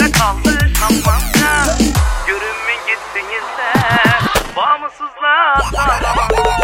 nerede kaldı şampanca? Görünmeyin gittiniz de bağımsızlığa sağlamak.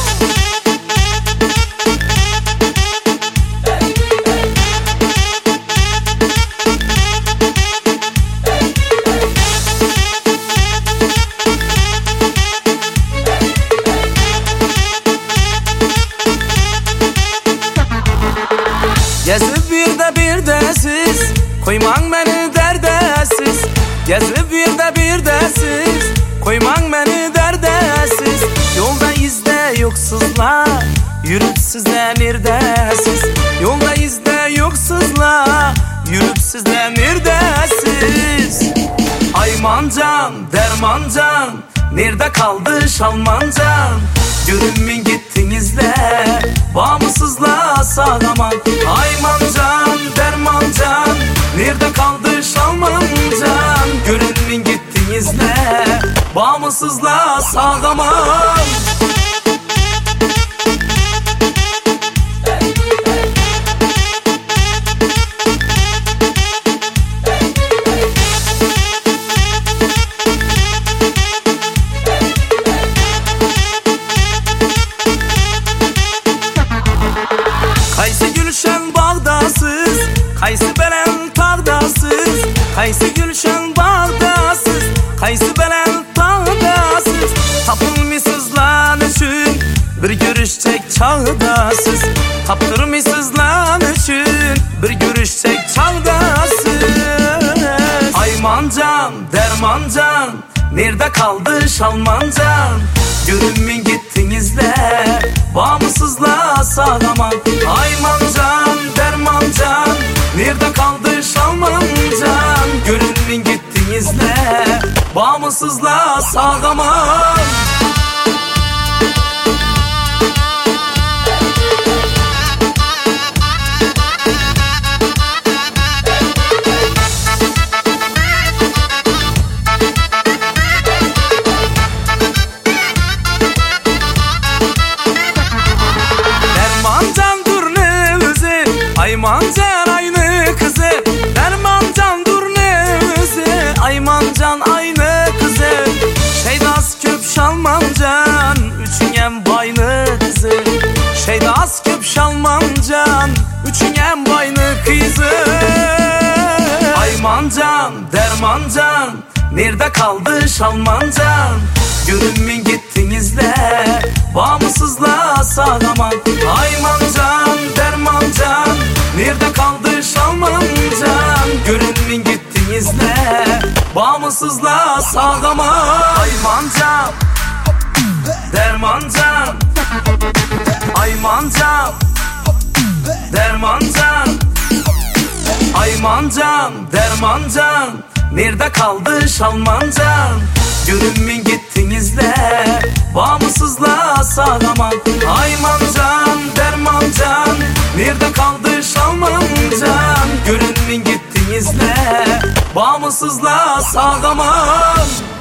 Gezip bir de siz koyman beni derdesiz. Gezip bir de siz koyman beni derdesiz. Yolda izde yoksuzlar yürüp sizden neredesiz. Yolda izde yoksuzlar yürüp sizden neredesiz. Aymancan, dermancan, nerede kaldı şalmancan? Görünmeyin gittinizle bağımsızlığa sağlamak. Aymancan, dermancan, nerede kaldı şalmancan? Görünmeyin gittinizle bağımsızlığa sağlamak. Kaysı gülşen bağdasız, kaysı belen tağdasız. Kaysı gülşen bağdasız, kaysı belen tağdasız. Tapılmışsız lan üçün bir görüşecek çağdasız. Taptırmışsız lan üçün bir görüşecek çağdasız. Aymancan, dermancan, nerede kaldı şalmancan? Görünmeyin gittinizle bağımsızlığa sağlamak. Aymancan, dermancan, nerede kaldı şalmancan? Görünmeyin gittinizle bağımsızlığa sağlamak. Aymancan aynı kızı, dermancan dur ne özü. Aymancan aynı kızı, şeydas köp şalmancan, üçün em bayını kızı. Şeydas köp şalmancan, üçün em bayını kızı. Aymancan, dermancan, nerede kaldı şalmancan? Görünmeyin gittinizle bağımsızlığa sağlamak. Aymancan, dermancan, nerede kaldı şalmancan? Görünmeyin gittinizle bağımsızlığa sağlamak. Aymancan, dermancan, aymancan, dermancan, aymancan, dermancan, nerede kaldı şalmancan? Görünmeyin gittinizle bağımsızlığa sağlamak. Aymancan, dermancan, nerede kaldı şalmancan? Görünmeyin gittinizle bağımsızlığa sağlamak.